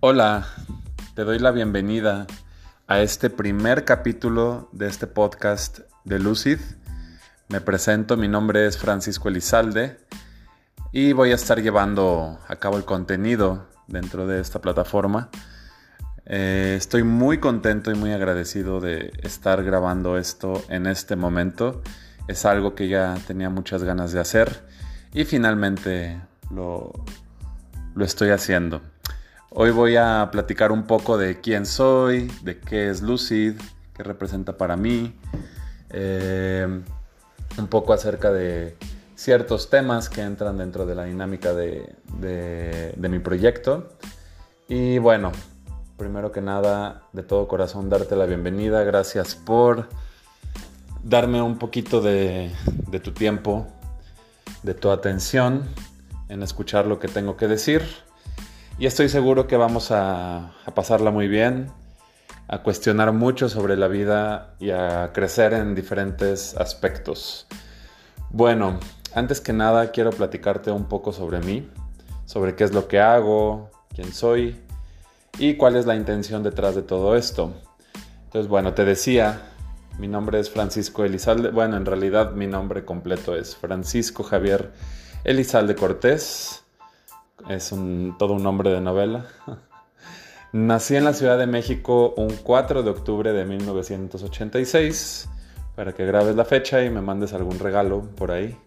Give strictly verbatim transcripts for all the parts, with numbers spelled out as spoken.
Hola, te doy la bienvenida a este primer capítulo de este podcast de Lucid. Me presento, mi nombre es Francisco Elizalde y voy a estar llevando a cabo el contenido dentro de esta plataforma. Eh, estoy muy contento y muy agradecido de estar grabando esto en este momento. Es algo que ya tenía muchas ganas de hacer y finalmente lo, lo estoy haciendo. Hoy voy a platicar un poco de quién soy, de qué es Lucid, qué representa para mí, eh, un poco acerca de ciertos temas que entran dentro de la dinámica de, de, de mi proyecto. Y bueno, primero que nada, de todo corazón, darte la bienvenida. Gracias por darme un poquito de, de tu tiempo, de tu atención en escuchar lo que tengo que decir. Y estoy seguro que vamos a, a pasarla muy bien, a cuestionar mucho sobre la vida y a crecer en diferentes aspectos. Bueno, antes que nada quiero platicarte un poco sobre mí, sobre qué es lo que hago, quién soy y cuál es la intención detrás de todo esto. Entonces, bueno, te decía, mi nombre es Francisco Elizalde. Bueno, en realidad mi nombre completo es Francisco Javier Elizalde Cortés. Es un, todo un nombre de novela. Nací en la Ciudad de México un cuatro de octubre de mil novecientos ochenta y seis, para que grabes la fecha y me mandes algún regalo por ahí.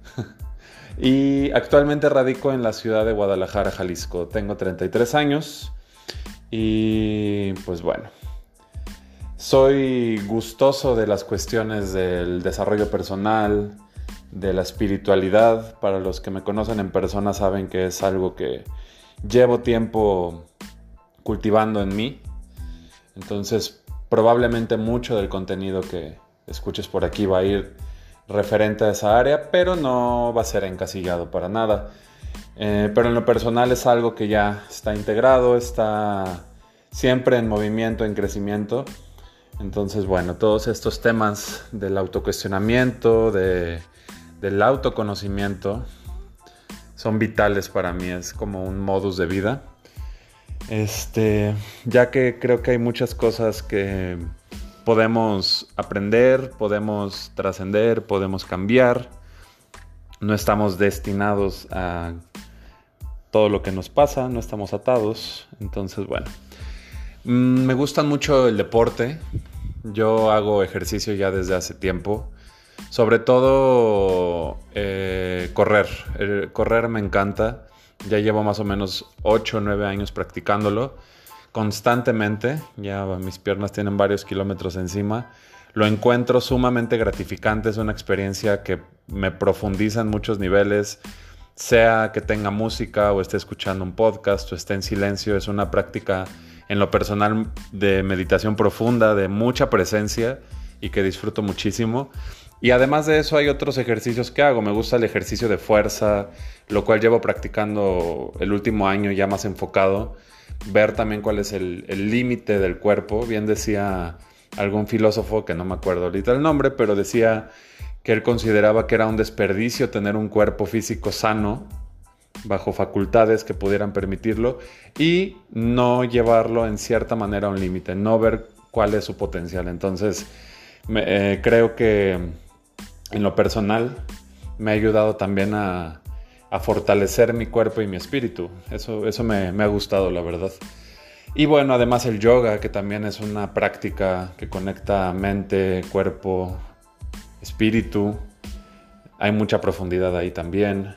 Y actualmente radico en la ciudad de Guadalajara, Jalisco. Tengo treinta y tres años y pues bueno, soy gustoso de las cuestiones del desarrollo personal, de la espiritualidad. Para los que me conocen en persona saben que es algo que llevo tiempo cultivando en mí. Entonces, probablemente mucho del contenido que escuches por aquí va a ir referente a esa área, pero no va a ser encasillado para nada. Eh, pero en lo personal es algo que ya está integrado, está siempre en movimiento, en crecimiento. Entonces, bueno, todos estos temas del autocuestionamiento, de del autoconocimiento son vitales para mí, es como un modus de vida. Este, ya que creo que hay muchas cosas que podemos aprender, podemos trascender, podemos cambiar. No estamos destinados a todo lo que nos pasa, no estamos atados. Entonces, bueno, me gusta mucho el deporte. Yo hago ejercicio ya desde hace tiempo. Sobre todo eh, correr. El correr me encanta. Ya llevo más o menos ocho o nueve años practicándolo constantemente. Ya mis piernas tienen varios kilómetros encima. Lo encuentro sumamente gratificante. Es una experiencia que me profundiza en muchos niveles. Sea que tenga música o esté escuchando un podcast o esté en silencio. Es una práctica en lo personal de meditación profunda, de mucha presencia y que disfruto muchísimo. Y además de eso hay otros ejercicios que hago. Me gusta el ejercicio de fuerza, lo cual llevo practicando el último año ya más enfocado. Ver también cuál es el el límite del cuerpo. Bien decía algún filósofo, que no me acuerdo ahorita el nombre, pero decía que él consideraba que era un desperdicio tener un cuerpo físico sano, bajo facultades que pudieran permitirlo, y no llevarlo en cierta manera a un límite, no ver cuál es su potencial. Entonces, me, eh, creo que en lo personal me ha ayudado también a, a fortalecer mi cuerpo y mi espíritu. Eso, eso me, me ha gustado, la verdad. Y bueno, además el yoga, que también es una práctica que conecta mente, cuerpo, espíritu. Hay mucha profundidad ahí también.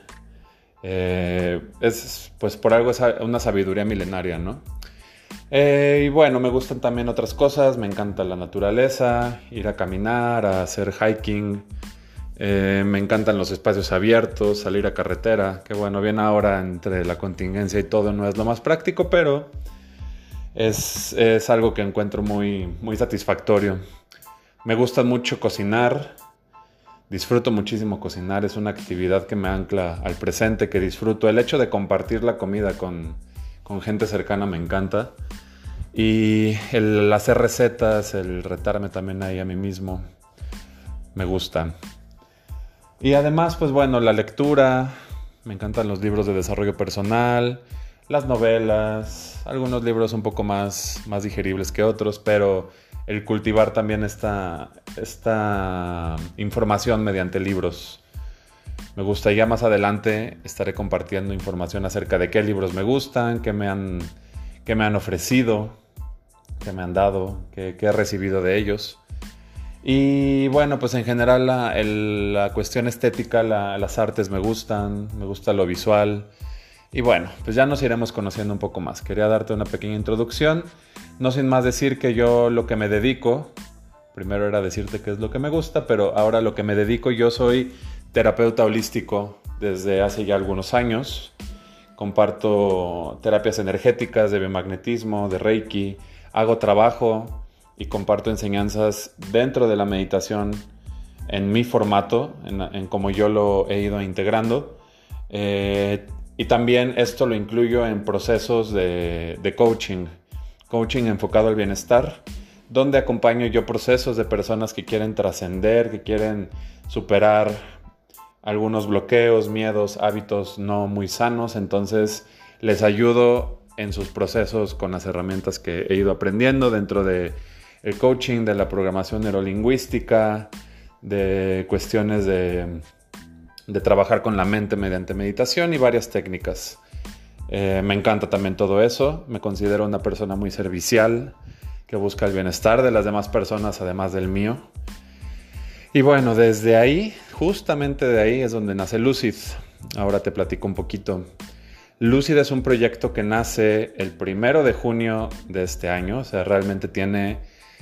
Eh, es, pues por algo es una sabiduría milenaria, ¿no? Eh, y bueno, me gustan también otras cosas. Me encanta la naturaleza, ir a caminar, a hacer hiking. Eh, me encantan los espacios abiertos, salir a carretera, que bueno, bien ahora entre la contingencia y todo no es lo más práctico, pero es, es algo que encuentro muy, muy satisfactorio. Me gusta mucho cocinar, disfruto muchísimo cocinar, es una actividad que me ancla al presente, que disfruto. El hecho de compartir la comida con, con gente cercana me encanta. Y el hacer recetas, el retarme también ahí a mí mismo, me gusta. Y además, pues bueno, la lectura, me encantan los libros de desarrollo personal, las novelas, algunos libros un poco más, más digeribles que otros, pero el cultivar también esta, esta información mediante libros. Me gusta, ya más adelante estaré compartiendo información acerca de qué libros me gustan, qué me han, qué me han ofrecido, qué me han dado, qué, qué he recibido de ellos. Y bueno, pues en general la, el, la cuestión estética, la, las artes me gustan, me gusta lo visual. Y bueno, pues ya nos iremos conociendo un poco más. Quería darte una pequeña introducción, no sin más decir que yo lo que me dedico, primero era decirte qué es lo que me gusta, pero ahora lo que me dedico, yo soy terapeuta holístico desde hace ya algunos años. Comparto terapias energéticas, de biomagnetismo, de Reiki, hago trabajo y comparto enseñanzas dentro de la meditación en mi formato, en, en cómo yo lo he ido integrando. Eh, y también esto lo incluyo en procesos de, de coaching, coaching enfocado al bienestar, donde acompaño yo procesos de personas que quieren trascender, que quieren superar algunos bloqueos, miedos, hábitos no muy sanos. Entonces les ayudo en sus procesos con las herramientas que he ido aprendiendo dentro de el coaching, de la programación neurolingüística, de cuestiones de, de trabajar con la mente mediante meditación y varias técnicas. Eh, me encanta también todo eso. Me considero una persona muy servicial que busca el bienestar de las demás personas además del mío. Y bueno, desde ahí, justamente de ahí es donde nace Lucid. Ahora te platico un poquito. Lucid es un proyecto que nace el primero de junio de este año, o sea, realmente tiene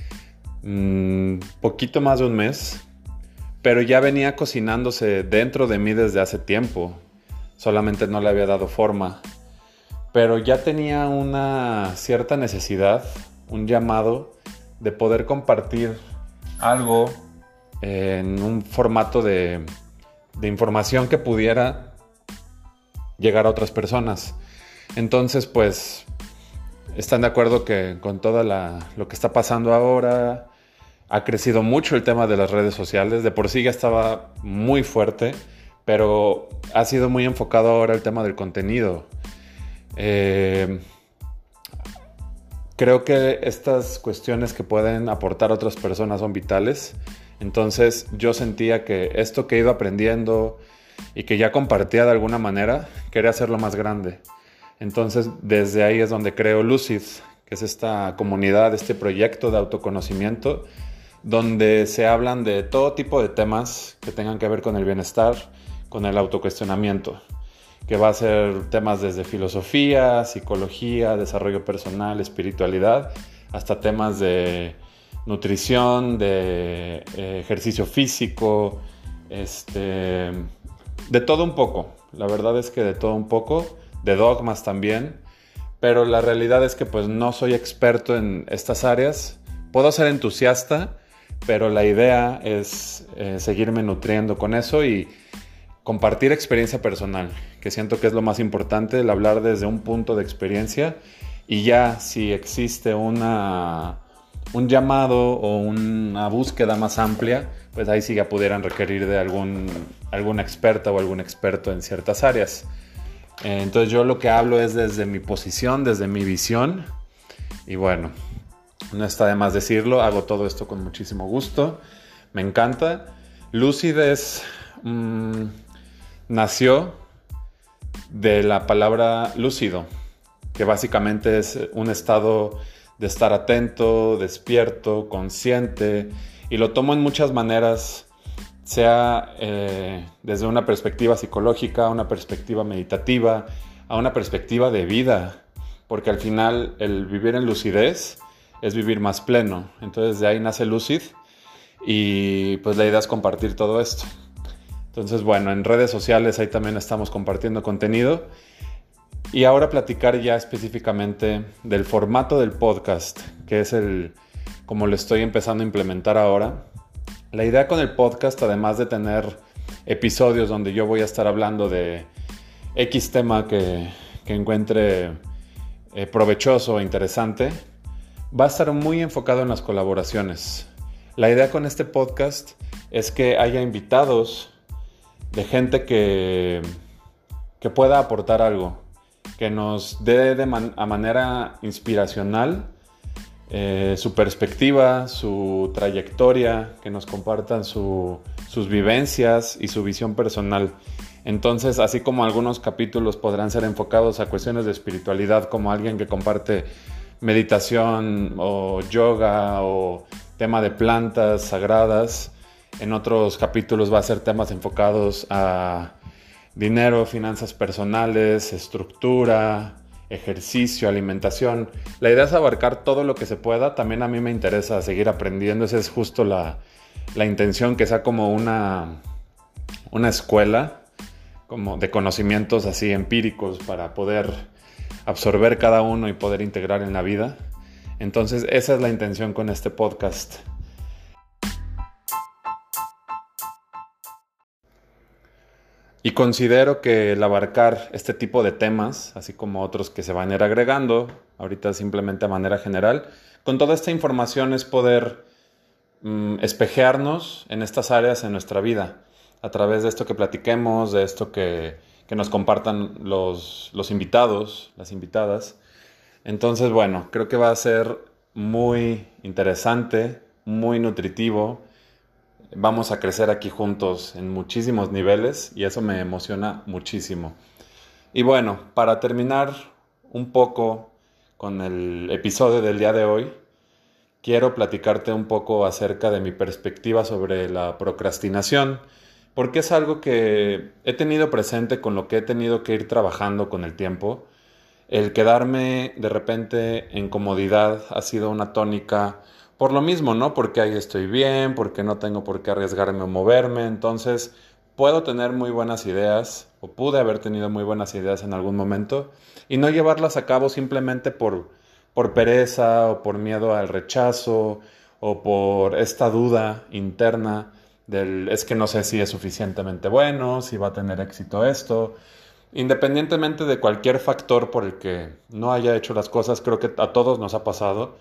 un mmm, poquito más de un mes, pero ya venía cocinándose dentro de mí desde hace tiempo, solamente no le había dado forma, pero ya tenía una cierta necesidad, un llamado de poder compartir algo en un formato de, de información que pudiera llegar a otras personas. Entonces, pues, están de acuerdo que con todo lo que está pasando ahora, ha crecido mucho el tema de las redes sociales. De por sí ya estaba muy fuerte, pero ha sido muy enfocado ahora el tema del contenido. Eh, creo que estas cuestiones que pueden aportar a otras personas son vitales. Entonces yo sentía que esto que he ido aprendiendo y que ya compartía de alguna manera, quería hacerlo más grande. Entonces desde ahí es donde creo Lucid, que es esta comunidad, este proyecto de autoconocimiento, donde se hablan de todo tipo de temas que tengan que ver con el bienestar, con el autocuestionamiento, que va a ser temas desde filosofía, psicología, desarrollo personal, espiritualidad, hasta temas de nutrición, de eh, ejercicio físico, este, de todo un poco. La verdad es que de todo un poco, de dogmas también, pero la realidad es que pues no soy experto en estas áreas. Puedo ser entusiasta, pero la idea es eh, seguirme nutriendo con eso y compartir experiencia personal, que siento que es lo más importante, el hablar desde un punto de experiencia, y ya si existe una un llamado o una búsqueda más amplia, pues ahí sí ya pudieran requerir de algún, alguna experta o algún experto en ciertas áreas. Eh, entonces yo lo que hablo es desde mi posición, desde mi visión, y bueno, no está de más decirlo, hago todo esto con muchísimo gusto, me encanta. Lucid es, mmm, nació de la palabra lúcido, que básicamente es un estado de estar atento, despierto, consciente, y lo tomo en muchas maneras, sea eh, desde una perspectiva psicológica, una perspectiva meditativa, a una perspectiva de vida, porque al final el vivir en lucidez es vivir más pleno. Entonces de ahí nace Lucid y pues la idea es compartir todo esto. Entonces bueno, en redes sociales ahí también estamos compartiendo contenido. Y ahora platicar ya específicamente del formato del podcast, que es el como lo estoy empezando a implementar ahora. La idea con el podcast, además de tener episodios donde yo voy a estar hablando de X tema que, que encuentre eh, provechoso o interesante, va a estar muy enfocado en las colaboraciones. La idea con este podcast es que haya invitados de gente que, que pueda aportar algo, que nos dé de man- a manera inspiracional eh, su perspectiva, su trayectoria, que nos compartan su, sus vivencias y su visión personal. Entonces, así como algunos capítulos podrán ser enfocados a cuestiones de espiritualidad, como alguien que comparte meditación o yoga o tema de plantas sagradas, en otros capítulos va a ser temas enfocados a dinero, finanzas personales, estructura, ejercicio, alimentación. La idea es abarcar todo lo que se pueda. También a mí me interesa seguir aprendiendo. Esa es justo la, la intención, que sea como una, una escuela como de conocimientos así empíricos para poder absorber cada uno y poder integrar en la vida. Entonces esa es la intención con este podcast. Y considero que el abarcar este tipo de temas, así como otros que se van a ir agregando, ahorita simplemente a manera general, con toda esta información es poder mm, espejearnos en estas áreas en nuestra vida, a través de esto que platiquemos, de esto que, que nos compartan los, los invitados, las invitadas. Entonces, bueno, creo que va a ser muy interesante, muy nutritivo. Vamos a crecer aquí juntos en muchísimos niveles y eso me emociona muchísimo. Y bueno, para terminar un poco con el episodio del día de hoy, quiero platicarte un poco acerca de mi perspectiva sobre la procrastinación, porque es algo que he tenido presente con lo que he tenido que ir trabajando con el tiempo. El quedarme de repente en comodidad ha sido una tónica por lo mismo, ¿no? Porque ahí estoy bien, porque no tengo por qué arriesgarme o moverme. Entonces, puedo tener muy buenas ideas, o pude haber tenido muy buenas ideas en algún momento, y no llevarlas a cabo simplemente por, por pereza, o por miedo al rechazo, o por esta duda interna del es que no sé si es suficientemente bueno, si va a tener éxito esto. Independientemente de cualquier factor por el que no haya hecho las cosas, creo que a todos nos ha pasado.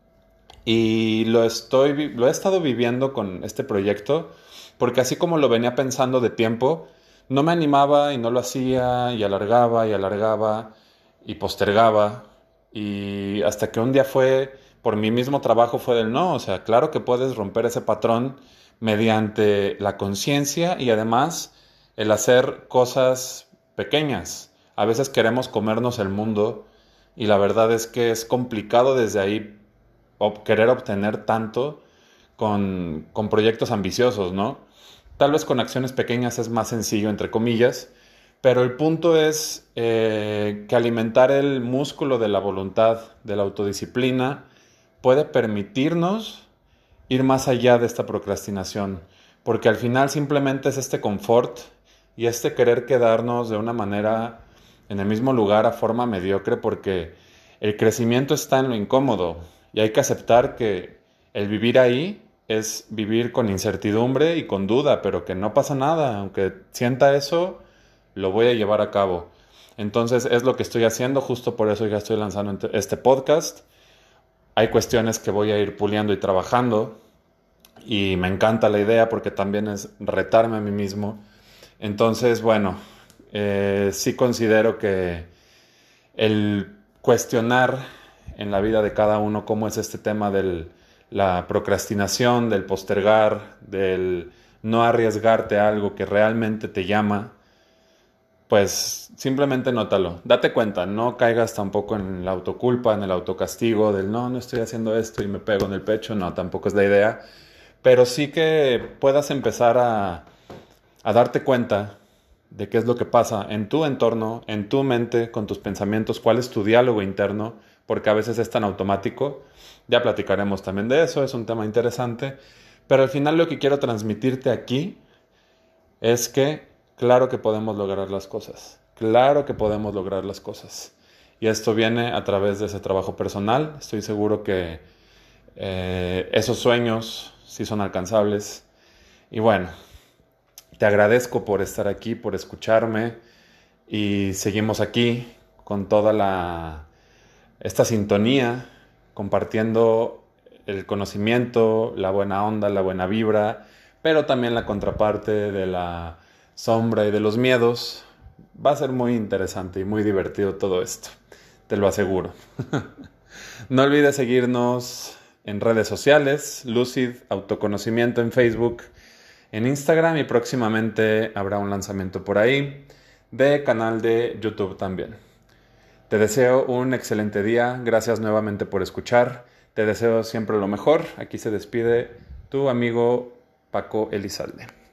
Y lo estoy, vi- lo he estado viviendo con este proyecto, porque así como lo venía pensando de tiempo, no me animaba y no lo hacía, y alargaba y alargaba y postergaba. Y hasta que un día fue, por mi mismo trabajo, fue del no. O sea, claro que puedes romper ese patrón mediante la conciencia y además el hacer cosas pequeñas. A veces queremos comernos el mundo y la verdad es que es complicado desde ahí ob- querer obtener tanto con, con proyectos ambiciosos, ¿no? Tal vez con acciones pequeñas es más sencillo, entre comillas, pero el punto es eh, que alimentar el músculo de la voluntad, de la autodisciplina, puede permitirnos ir más allá de esta procrastinación, porque al final simplemente es este confort y este querer quedarnos de una manera en el mismo lugar a forma mediocre, porque el crecimiento está en lo incómodo y hay que aceptar que el vivir ahí es vivir con incertidumbre y con duda, pero que no pasa nada, aunque sienta eso, lo voy a llevar a cabo. Entonces es lo que estoy haciendo, justo por eso ya estoy lanzando este podcast. Hay cuestiones que voy a ir puliendo y trabajando y me encanta la idea porque también es retarme a mí mismo. Entonces, bueno, eh, sí considero que el cuestionar en la vida de cada uno cómo es este tema de la procrastinación, del postergar, del no arriesgarte a algo que realmente te llama, pues simplemente nótalo. Date cuenta, no caigas tampoco en la autoculpa, en el autocastigo del no, no estoy haciendo esto y me pego en el pecho. No, tampoco es la idea. Pero sí que puedas empezar a, a darte cuenta de qué es lo que pasa en tu entorno, en tu mente, con tus pensamientos, cuál es tu diálogo interno, porque a veces es tan automático. Ya platicaremos también de eso, es un tema interesante. Pero al final lo que quiero transmitirte aquí es que claro que podemos lograr las cosas, claro que podemos lograr las cosas. Y esto viene a través de ese trabajo personal. Estoy seguro que eh, esos sueños sí son alcanzables. Y bueno, te agradezco por estar aquí, por escucharme y seguimos aquí con toda la esta sintonía, compartiendo el conocimiento, la buena onda, la buena vibra, pero también la contraparte de la sombra y de los miedos, Va a ser muy interesante y muy divertido todo esto, te lo aseguro. No olvides seguirnos en redes sociales, Lucid Autoconocimiento en Facebook, en Instagram, y próximamente habrá un lanzamiento por ahí de canal de YouTube también. Te deseo un excelente día, gracias nuevamente por escuchar, te deseo siempre lo mejor. Aquí se despide tu amigo Paco Elizalde.